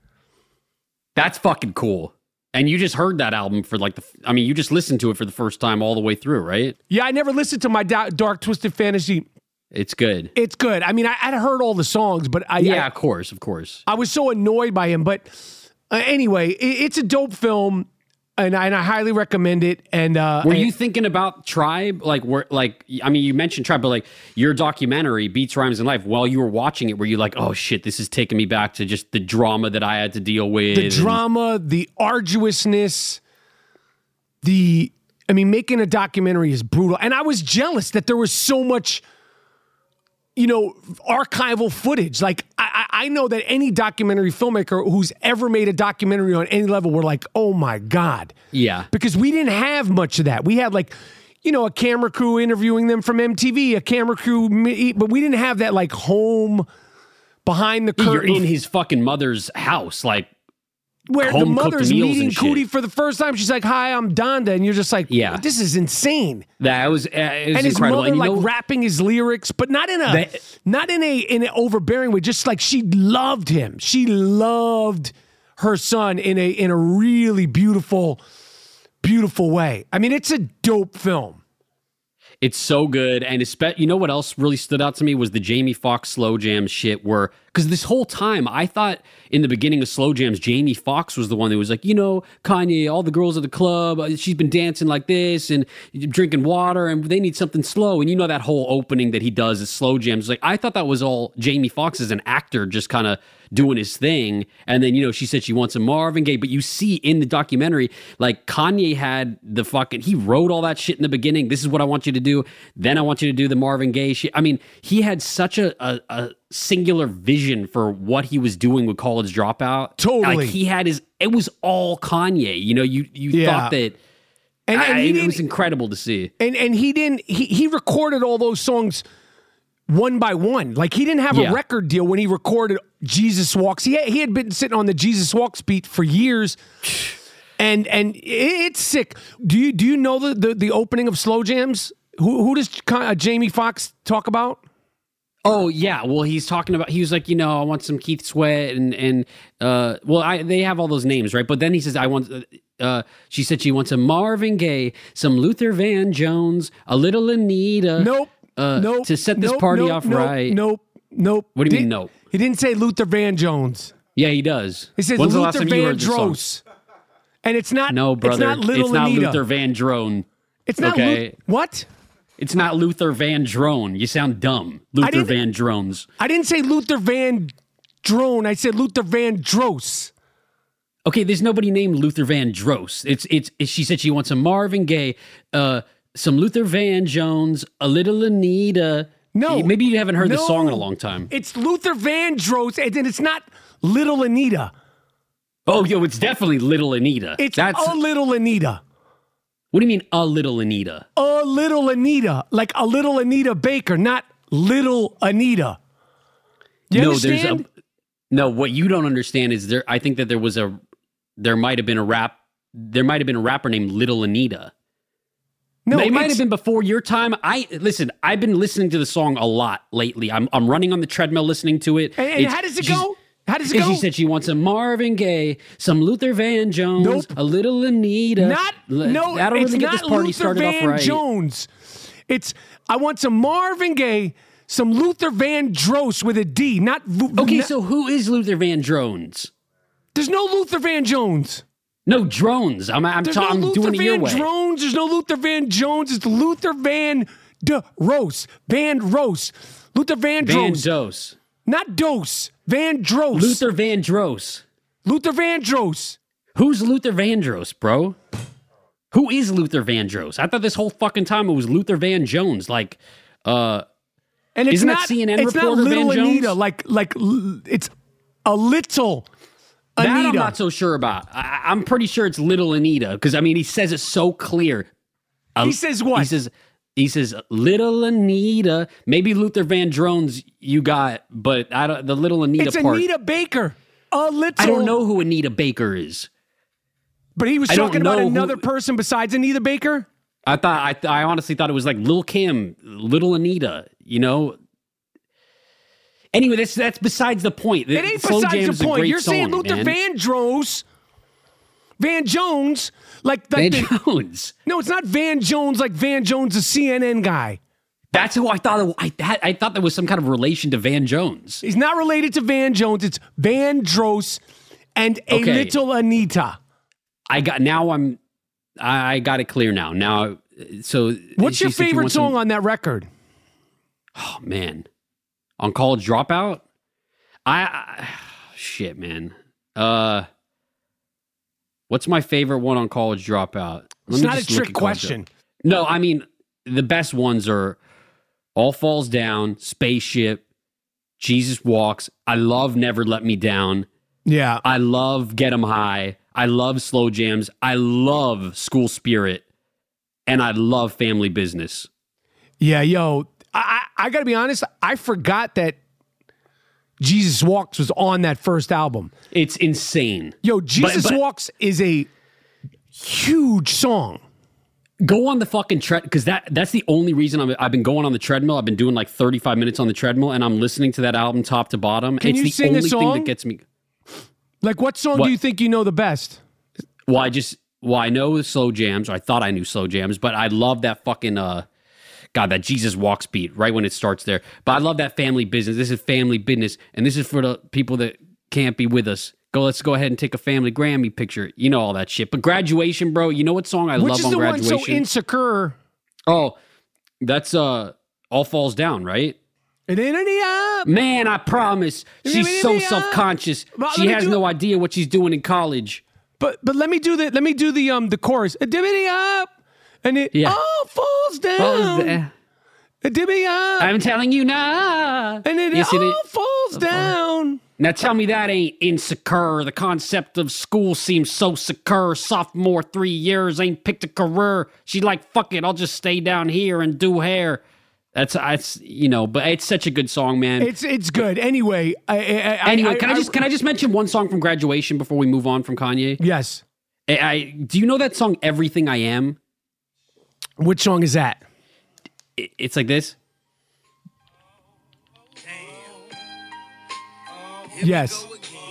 That's fucking cool. And you just heard that album for like the, I mean, you just listened to it for the first time all the way through, right? Yeah, I never listened to my da- Dark Twisted Fantasy. It's good. It's good. I mean, I, I'd heard all the songs, but I, Yeah, I, of course, of course. I was so annoyed by him. But uh, anyway, it, it's a dope film, and I, and I highly recommend it. And uh, Were and- you thinking about Tribe? Like, where, like, I mean, you mentioned Tribe, but like your documentary, Beats, Rhymes, and Life, while you were watching it, were you like, oh shit, this is taking me back to just the drama that I had to deal with? the and- drama, the arduousness, the I mean, making a documentary is brutal. And I was jealous that there was so much, you know, archival footage. Like I, I I know that any documentary filmmaker who's ever made a documentary on any level were like, oh my God. Yeah. Because we didn't have much of that. We had like, you know, a camera crew interviewing them from M T V, a camera crew, but we didn't have that like home behind the You're curtain in his fucking mother's house, like, where the home-cooked mother's meals meeting and shit. Cootie for the first time. She's like, hi, I'm Donda. And you're just like, Yeah. this is insane. that was, uh, it was And his incredible. mother and you like know, rapping his lyrics, but not in a That- not in a in an overbearing way. Just like she loved him. She loved her son in a in a really beautiful, beautiful way. I mean, it's a dope film. It's so good. And espe- you know what else really stood out to me was the Jamie Foxx Slow Jam shit where, because this whole time I thought in the beginning of Slow Jams, Jamie Foxx was the one that was like, you know, Kanye, all the girls at the club, uh, she's been dancing like this and drinking water and they need something slow. And you know that whole opening that he does is Slow Jams. Like, I thought that was all Jamie Foxx as an actor just kind of doing his thing. And then, you know, she said she wants a Marvin Gaye, but you see in the documentary, like Kanye had the fucking, he wrote all that shit in the beginning. This is what I want you to do. Then I want you to do the Marvin Gaye shit. I mean, he had such a, a, a singular vision for what he was doing with College Dropout. Totally. Like he had his, it was all Kanye. You know, you, you Yeah. thought that, And, and I- he it didn't, was incredible to see. and and he didn't he he recorded all those songs one by one. Like he didn't have Yeah. a record deal when he recorded Jesus Walks. He had, he had been sitting on the Jesus Walks beat for years. And and it- it's sick. Do you do you know the the, the opening of Slow Jams? Who who does uh, Jamie Foxx talk about? Oh yeah, well he's talking about he was like, you know, I want some Keith Sweat and and uh well I they have all those names, right? But then he says I want uh she said she wants a Marvin Gaye, some Luther Vandross, a little Anita. Nope. Uh nope. to set this nope, party nope, off nope, right. Nope. Nope. What do you Did- mean nope? He didn't say Luther Vandross. Yeah, he does. He says When's the last Luther time you heard this song? Vandross. And it's not No, brother. It's not little it's not Anita. Luther Vandross. It's not okay. Lu- What? It's not Luther Vandross. You sound dumb. Luther didn't- Vandross. I didn't say Luther Van Drone. I said Luther Vandross. Okay, there's nobody named Luther Vandross. It's it's it, she said she wants some Marvin Gaye, uh, some Luther Vandross, a little Anita. No. Maybe you haven't heard no. the song in a long time. It's Luther Vandross, and then it's not Little Anita. Oh, yo, it's definitely Little Anita. It's That's a Little Anita. what do you mean a little Anita? A Little Anita. Like a Little Anita Baker, not Little Anita. You no, understand? there's a no. What you don't understand is there. I think that there was a there might have been a rap. There might have been a rapper named Little Anita. no, It might it's- have been before your time. I listen. I've been listening to the song a lot lately. I'm I'm running on the treadmill listening to it. And, and It's- how does it she's- go? How does it And go? she said she wants a Marvin Gaye, some Luther Vandross, Nope. a little Anita. Not L- no. That'll it's really get not this party Luther started Van off right. Jones. It's I want some Marvin Gaye, some Luther Vandross with a D. Not Vu- Okay, not- so who is Luther Vandross? there's no Luther Van Jones. No, drones. I'm I'm, There's ta- no I'm Luther doing it your Van way. Drones. There's no Luther Van Jones. It's Luther Van De Rose. Van Rose. Luther Vandross. Vandross. Not Dose. Vandross. Luther Vandross. Luther Vandross. Who's Luther Vandross, bro? Who is Luther Vandross? I thought this whole fucking time it was Luther Van Jones. Like, uh, And it's Isn't that not C N N it's not reporter Little Van Jones? Anita. Like like l- it's a little that Anita. I'm not so sure about. I, I'm pretty sure it's Little Anita because I mean he says it so clear. he says what? He says he says Little Anita. Maybe Luther Vandross you got, but I don't. The Little Anita it's part. Anita Baker. A little. I don't know who Anita Baker is. But he was I don't talking about know who- another person besides Anita Baker. I thought I, th- I honestly thought it was like Lil Kim, Little Anita. You know. Anyway, that's that's besides the point. It ain't Slow besides Jam's the a point. great You're saying song, Luther man. Vandross, Van Jones, like, like Van the, Jones. no, it's not Van Jones like Van Jones, the C N N guy. That's who I thought. It, I had, I thought there was some kind of relation to Van Jones. He's not related to Van Jones. It's Vandross and a Okay. little Anita. I got now. I'm. I, I got it clear now. Now, so What's she your said she favorite wants some- song on that record? Oh man, on College Dropout. I, I shit, man. Uh, what's my favorite one on College Dropout? Let It's me not a just look trick at College question. Dropout. No, I mean the best ones are All Falls Down, Spaceship, Jesus Walks. I love Never Let Me Down. Yeah. I love Get 'Em High. I love Slow Jams. I love School Spirit. And I love Family Business. Yeah, yo, I, I, I got to be honest. I forgot that Jesus Walks was on that first album. It's insane. Yo, Jesus but- Walks is a huge song. Go on the fucking tread because that that's the only reason I'm, I've been going on the treadmill. I've been doing like thirty-five minutes on the treadmill and I'm listening to that album top to bottom. Can it's you the sing a only thing song? that gets me. Like, what song What? do you think you know the best? Well, I just well, I know the Slow Jams, or I thought I knew Slow Jams, but I love that fucking uh God, that Jesus Walks beat right when it starts there. But I love that Family Business. This is Family Business, and this is for the people that can't be with us. Go, let's go ahead and take a family Grammy picture. You know all that shit. But Graduation, bro, you know what song I Which love is on the one Graduation? so insecure? oh, that's uh All Falls Down, right? It ain't any up. Man, I promise. She's so Yeah. self-conscious. Well, let She me has do- no idea what she's doing in college. But but let me do the let me do the um the chorus. A dimmy up, and it Yeah. all falls down. Falls da- A dimmy up, I'm telling you now. and it Yes, it all is. falls down. Now tell me that ain't insecure. The concept of school seems so secure. Sophomore three years ain't picked a career. She's like, fuck it, I'll just stay down here and do hair. That's that's you know, but it's such a good song, man. It's it's good. Anyway, I, I, I anyway, can I, just can I just mention one song from Graduation before we move on from Kanye? Yes. I, I do you know that song Everything I Am? Which song is that? It- It's like this. Yes.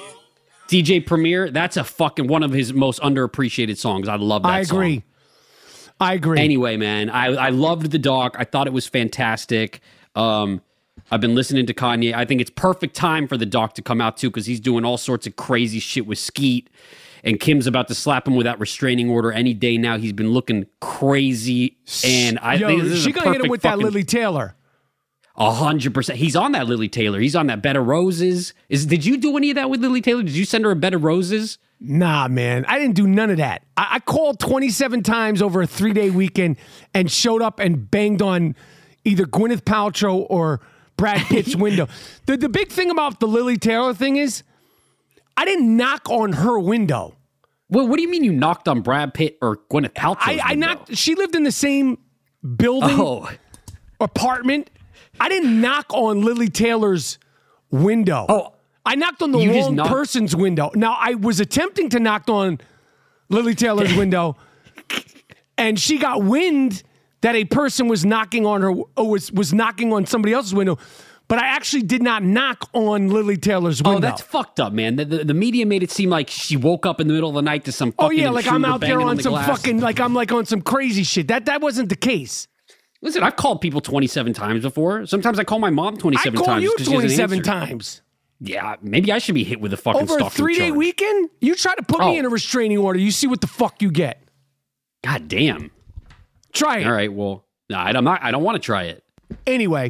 D J Premier, that's a fucking one of his most underappreciated songs. I love that I agree. song. I agree. Anyway, man, I, I loved the doc. I thought it was fantastic. Um, I've been listening to Kanye. I think it's perfect time for the doc to come out, too, because he's doing all sorts of crazy shit with Skeet. And Kim's about to slap him with that restraining order any day now. He's been looking crazy. And I Yo, think this is she a gonna hit him perfect with that fucking- Lily Taylor. A hundred percent. He's on that Lily Taylor. He's on that Bed of Roses. Is did you do any of that with Lily Taylor? Did you send her a Bed of Roses? Nah, man. I didn't do none of that. I, I called twenty-seven times over a three-day weekend and showed up and banged on either Gwyneth Paltrow or Brad Pitt's window. The, the big thing about the Lily Taylor thing is I didn't knock on her window. Well, what do you mean you knocked on Brad Pitt or Gwyneth Paltrow? I, I knocked. She lived in the same building, Oh. apartment. I didn't knock on Lily Taylor's window. Oh. I knocked on the You just wrong knocked- person's window. Now, I was attempting to knock on Lily Taylor's window, and she got wind that a person was knocking on her, or was, was knocking on somebody else's window, but I actually did not knock on Lily Taylor's window. Oh, that's fucked up, man. The, the, the media made it seem like she woke up in the middle of the night to some fucking oh, yeah, like I'm intruder out there banging on the some glass. fucking, like I'm like on some crazy shit. That That wasn't the case. Listen, I've called people twenty-seven times before. Sometimes I call my mom I twenty-seven called times. you 'cause she doesn't twenty-seven answer. times. Yeah, maybe I should be hit with a fucking Over a stalking three-day charge. weekend? You try to put Oh. me in a restraining order. You see what the fuck you get. God damn. Try it. All right, well, no, I'm not, I don't want to try it. Anyway,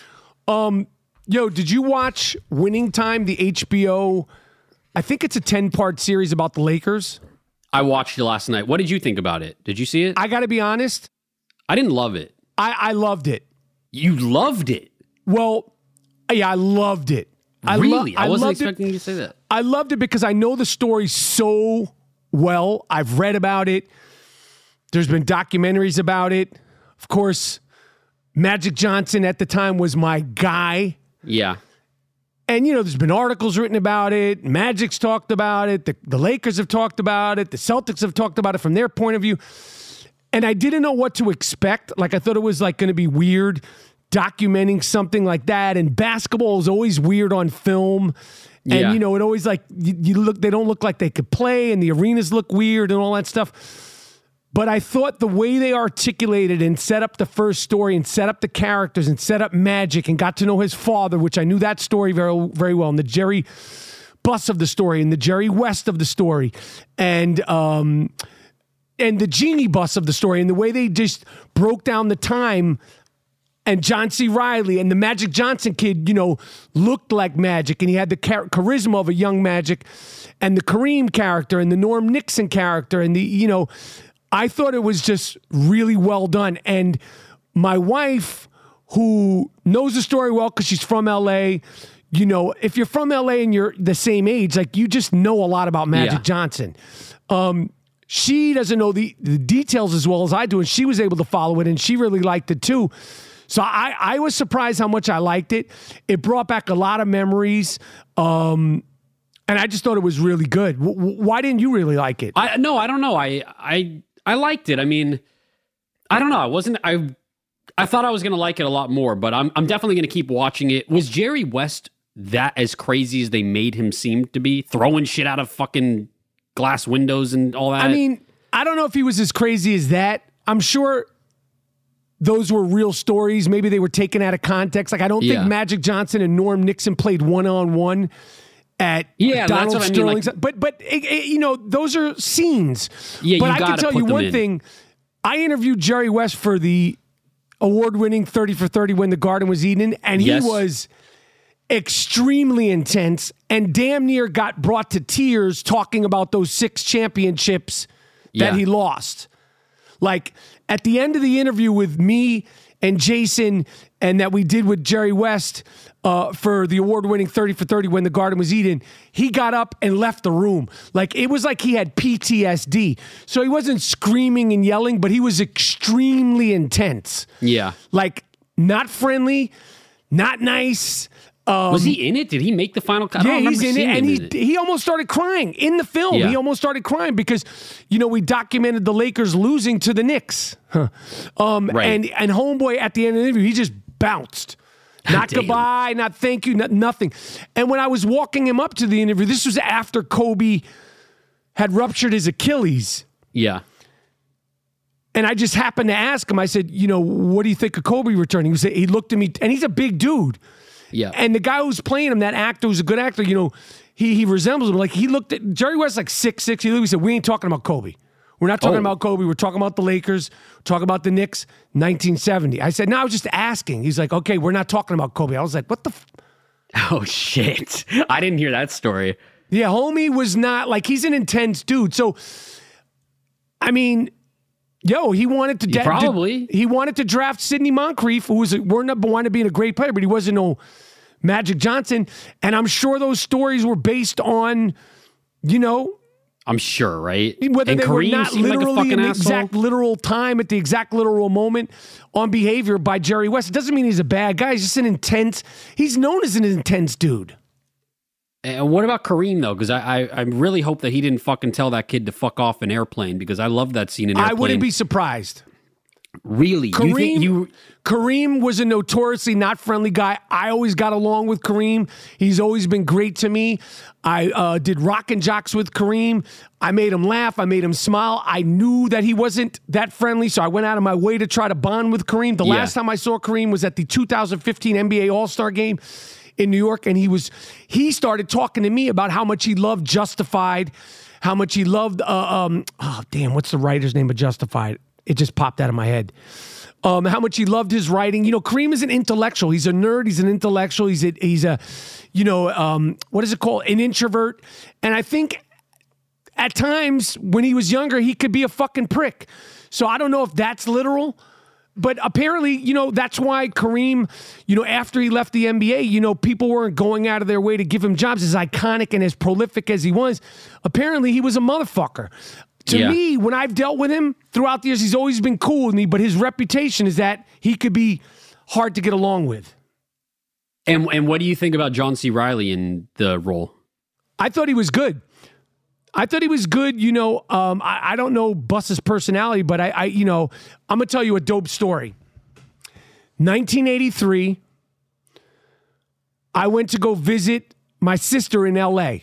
um, yo, did you watch Winning Time, the H B O? I think it's a ten-part series about the Lakers. I watched it last night. What did you think about it? Did you see it? I got to be honest, I didn't love it. I, I loved it. You loved it. Well, yeah, I loved it. I lo- Really? I, wasn't loved it. expecting you to say that. I loved it because I know the story so well. I've read about it. There's been documentaries about it. Of course, Magic Johnson at the time was my guy. Yeah. And, you know, there's been articles written about it. Magic's talked about it. The, the Lakers have talked about it. The Celtics have talked about it from their point of view. And I didn't know what to expect. Like, I thought it was, like, going to be weird documenting something like that. And basketball is always weird on film. And, Yeah. you know, it always, like, you, you look, they don't look like they could play. And the arenas look weird and all that stuff. But I thought the way they articulated and set up the first story and set up the characters and set up Magic and got to know his father, which I knew that story very, very well, and the Jerry Buss of the story and the Jerry West of the story and um, and the Jeannie Buss of the story, and the way they just broke down the time. And John C. Reilly and the Magic Johnson kid, you know, looked like Magic, and he had the char- charisma of a young Magic, and the Kareem character and the Norm Nixon character, and the, you know, I thought it was just really well done. And my wife, who knows the story well because she's from L A, you know, if you're from L A and you're the same age, like, you just know a lot about Magic Yeah. Johnson. Um, she doesn't know the, the details as well as I do, and she was able to follow it, and she really liked it too. So I, I was surprised how much I liked it. It brought back a lot of memories. Um, and I just thought it was really good. W- w- why didn't you really like it? I no, I don't know. I I I liked it. I mean, I don't know. I wasn't I I thought I was going to like it a lot more, but I'm I'm definitely going to keep watching it. Was Jerry West that as crazy as they made him seem to be, throwing shit out of fucking glass windows and all that? I mean, I don't know if he was as crazy as that. I'm sure those were real stories. Maybe they were taken out of context. Like, I don't Yeah. think Magic Johnson and Norm Nixon played one-on-one at Yeah, that's Donald what I mean, Sterling's. like- but, but it, it- you know, those are scenes. Yeah, but you I can gotta tell put you them one in. thing. I interviewed Jerry West for the award-winning thirty for thirty when the Garden was Eden, and he Yes. was extremely intense and damn near got brought to tears talking about those six championships that Yeah. he lost. Like, at the end of the interview with me and Jason, and that we did with Jerry West uh, for the award-winning thirty for thirty when the Garden was Eden, he got up and left the room. Like, it was like he had P T S D. So he wasn't screaming and yelling, but he was extremely intense. yeah. Like, not friendly, not nice. Um, Was he in it? Did he make the final cut? I yeah, don't he's remember in it, seeing and him he in it. he almost started crying in the film. Yeah. He almost started crying because, you know, we documented the Lakers losing to the Knicks, Huh. um, Right. and and homeboy at the end of the interview, he just bounced. Not Damn. goodbye, not thank you, not, nothing. And when I was walking him up to the interview, this was after Kobe had ruptured his Achilles. Yeah. And I just happened to ask him, I said, you know, what do you think of Kobe returning? He said, he looked at me, and he's a big dude. Yeah. And the guy who's playing him, that actor who's a good actor, you know, he he resembles him. Like, he looked at, Jerry West like six six. He literally said, we ain't talking about Kobe. We're not talking Oh. about Kobe. We're talking about the Lakers. We're talking about the Knicks, nineteen seventy. I said, no, I was just asking. He's like, okay, we're not talking about Kobe. I was like, what the f-? Oh, shit. I didn't hear that story. Yeah, homie was not, like, he's an intense dude. So, I mean, yo, he wanted to... Yeah, de- probably. He wanted to draft Sidney Moncrief, who was a, we're not wanted to be a great player, but he wasn't no Magic Johnson. And I'm sure those stories were based on, you know... I'm sure, right? Whether and they Kareem were not seemed like a literally fucking in the asshole. exact literal time at the exact literal moment on behavior by Jerry West. It doesn't mean he's a bad guy. He's just an intense... He's known as an intense dude. And what about Kareem, though? Because I, I I really hope that he didn't fucking tell that kid to fuck off in Airplane, because I love that scene in Airplane. I wouldn't be surprised. Really? Kareem, you think you... Kareem was a notoriously not friendly guy. I always got along with Kareem. He's always been great to me. I uh, did rock and jocks with Kareem. I made him laugh. I made him smile. I knew that he wasn't that friendly, so I went out of my way to try to bond with Kareem. The Yeah. last time I saw Kareem was at the two thousand fifteen N B A All-Star Game in New York, and he was he started talking to me about how much he loved Justified, how much he loved, uh, um, oh, damn, what's the writer's name of Justified? It just popped out of my head. Um, how much he loved his writing. You know, Kareem is an intellectual. He's a nerd. He's an intellectual. He's a, he's a you know, um, what is it called? An introvert. And I think at times when he was younger, he could be a fucking prick. So I don't know if that's literal. But apparently, you know, that's why Kareem, you know, after he left the N B A, you know, people weren't going out of their way to give him jobs. As iconic and as prolific as he was, apparently he was a motherfucker. To Yeah. me, when I've dealt with him throughout the years, he's always been cool with me, but his reputation is that he could be hard to get along with. And and what do you think about John C. Reilly in the role? I thought he was good. I thought he was good. You know, um, I, I don't know Bus's personality, but I, I, you know, I'm going to tell you a dope story. nineteen eighty-three, I went to go visit my sister in L A.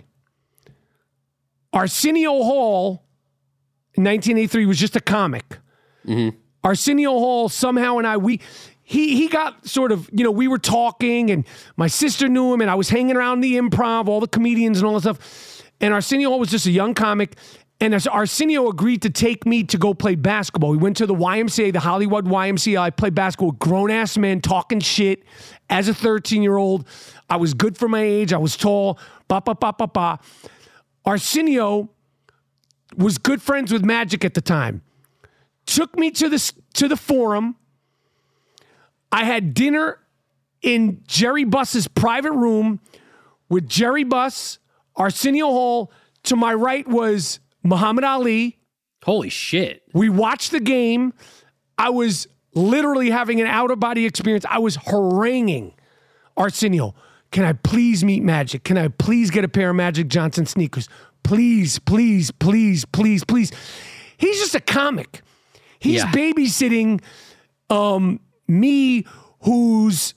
Arsenio Hall in nineteen eighty-three was just a comic. Mm-hmm. Arsenio Hall somehow and I, we, he he got sort of, you know, we were talking and my sister knew him and I was hanging around the Improv, all the comedians and all that stuff. And Arsenio Hall was just a young comic. And as Arsenio agreed to take me to go play basketball. We went to the Y M C A, the Hollywood Y M C A. I played basketball with grown-ass men talking shit as a thirteen-year-old. I was good for my age. I was tall. Ba, ba, ba, ba, ba. Arsenio was good friends with Magic at the time. Took me to the, to the Forum. I had dinner in Jerry Buss's private room with Jerry Buss, Arsenio Hall. To my right was Muhammad Ali. Holy shit. We watched the game. I was literally having an out-of-body experience. I was haranguing Arsenio. Can I please meet Magic? Can I please get a pair of Magic Johnson sneakers? Please, please, please, please, please. He's just a comic. He's Yeah. babysitting um, me, whose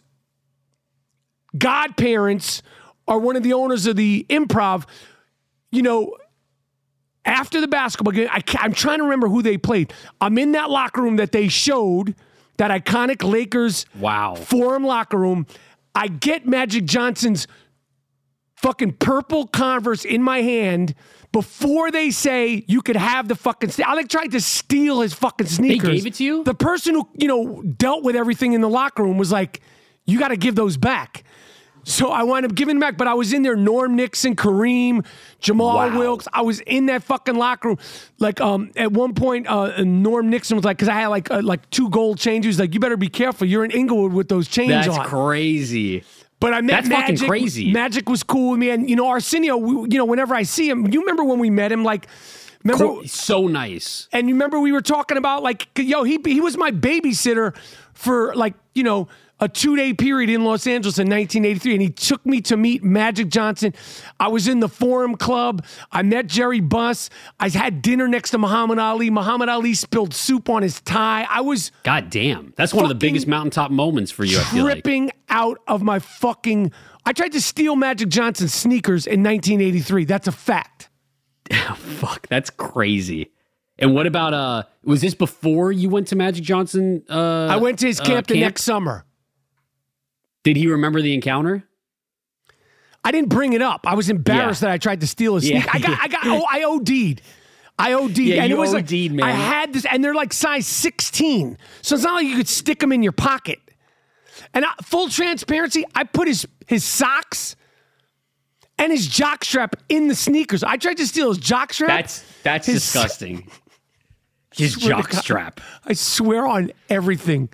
godparents are one of the owners of the Improv. You know, after the basketball game, I I'm trying to remember who they played. I'm in that locker room that they showed, that iconic Lakers Wow. Forum locker room. I get Magic Johnson's fucking purple Converse in my hand before they say you could have the fucking... St- I like tried to steal his fucking sneakers. gave it to you? The person who, you know, dealt with everything in the locker room was like, you got to give those back. So I wound up giving them back, but I was in there, Norm Nixon, Kareem, Jamal Wow. Wilkes. I was in that fucking locker room. Like, um, at one point, uh, Norm Nixon was like, because I had like uh, like two gold chains. He was like, you better be careful. You're in Inglewood with those chains That's on. crazy. But I met That's fucking Magic. crazy. Magic was cool with me. And, you know, Arsenio, we, you know, whenever I see him, you remember when we met him? Like, remember... Cool. So nice. And you remember we were talking about, like, yo, he he was my babysitter for, like, you know, a two-day period in Los Angeles in nineteen eighty-three, and he took me to meet Magic Johnson. I was in the Forum Club. I met Jerry Buss. I had dinner next to Muhammad Ali. Muhammad Ali spilled soup on his tie. I was God damn. That's one of the biggest mountaintop moments for you, I feel like. Tripping out of my fucking... I tried to steal Magic Johnson's sneakers in nineteen eighty-three. That's a fact. Fuck, that's crazy. And what about, uh, was this before you went to Magic Johnson? Uh, I went to his camp uh, the camp? next summer. Did he remember the encounter? I didn't bring it up. I was embarrassed Yeah. that I tried to steal his Yeah, sneaker. I got, yeah. I got, oh, I OD'd. I OD'd. Yeah, and you it was OD'd, like, man. I had this, and they're like size sixteen. So it's not like you could stick them in your pocket. And I, full transparency, I put his, his socks and his jockstrap in the sneakers. I tried to steal his jockstrap. That's that's His- disgusting. His Swear to God. jockstrap. I swear on everything.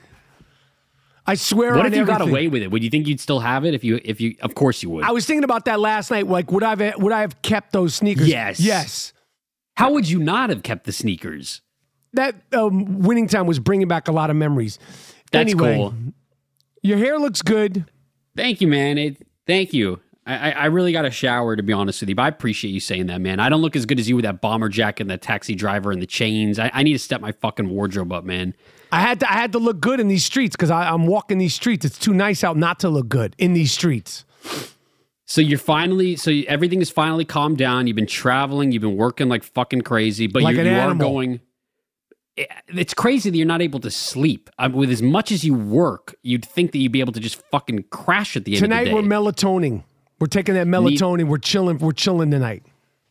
I swear What on if you everything. got away with it? Would you think you'd still have it if you if you of course you would. I was thinking about that last night. Like, would I have, would I have kept those sneakers? Yes. Yes. How would you not have kept the sneakers? That um, winning time was bringing back a lot of memories. That's anyway, cool. Your hair looks good. Thank you, man. It, thank you. I, I I really got a shower, to be honest with you, but I appreciate you saying that, man. I don't look as good as you with that bomber jacket and the taxi driver and the chains. I, I need to step my fucking wardrobe up, man. I had to I had to look good in these streets because I'm walking these streets. It's too nice out not to look good in these streets. So you're finally, so you, everything is finally calmed down. You've been traveling. You've been working like fucking crazy, but Like you, an you are animal. going. it- It's crazy that you're not able to sleep. I mean, with as much as you work, you'd think that you'd be able to just fucking crash at the end Tonight of the day. we're melatoning. We're taking that melatonin. We're chilling. We're chilling tonight.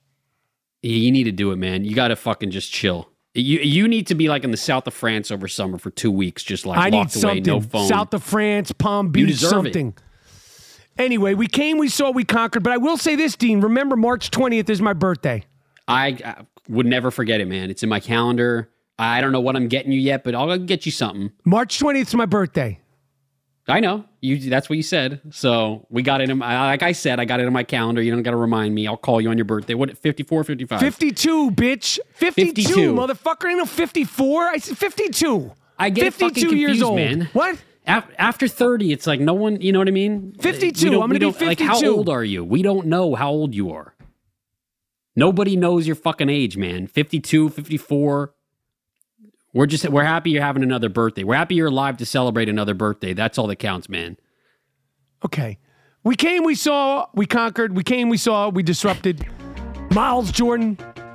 Yeah, you need to do it, man. You got to fucking just chill. You you need to be like in the south of France over summer for two weeks, just like I need locked away, something. no phone. South of France, Palm Beach, deserve it. something. Anyway, we came, we saw, we conquered. But I will say this, Dean. Remember, March twentieth is my birthday. I, I would never forget it, man. It's in my calendar. I don't know what I'm getting you yet, but I'll get you something. March twentieth is my birthday. I know you. That's what you said. So we got it in my, like I said, I got it in my calendar. You don't got to remind me. I'll call you on your birthday. What, fifty-four, fifty-five? fifty-two, bitch. fifty-two, fifty-two. motherfucker. Ain't no fifty-four. I said fifty-two. I get fucking fifty-two years confused, old. man. What? Af- After thirty, it's like no one, you know what I mean? fifty-two. We don't- I'm we gonna be don't- Like, how fifty-two. old are you? We don't know how old you are. Nobody knows your fucking age, man. fifty-two, fifty-four. We're just, we're happy you're having another birthday. We're happy you're alive to celebrate another birthday. That's all that counts, man. Okay. We came, we saw, we conquered. We came, we saw, we disrupted. Miles Jordan,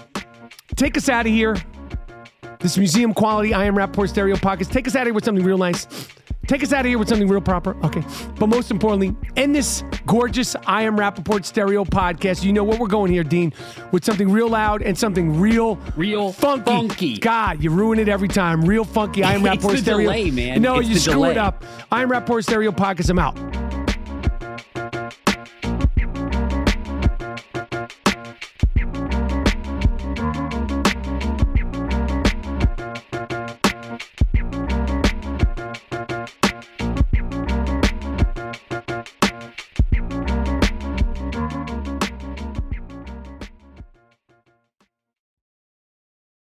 take us out of here. This museum quality I Am Rappaport Stereo Podcast. Take us out of here with something real nice. Take us out of here with something real proper. Okay. But most importantly, end this gorgeous I Am Rappaport Stereo Podcast. You know what we're going here, Dean, with something real loud and something real, Real funky. funky. God, you ruin it every time. Real funky I Am It's Rappaport the Stereo. delay, man. No, It's you the screw delay. it up. I Am Rappaport Stereo Podcast. I'm out.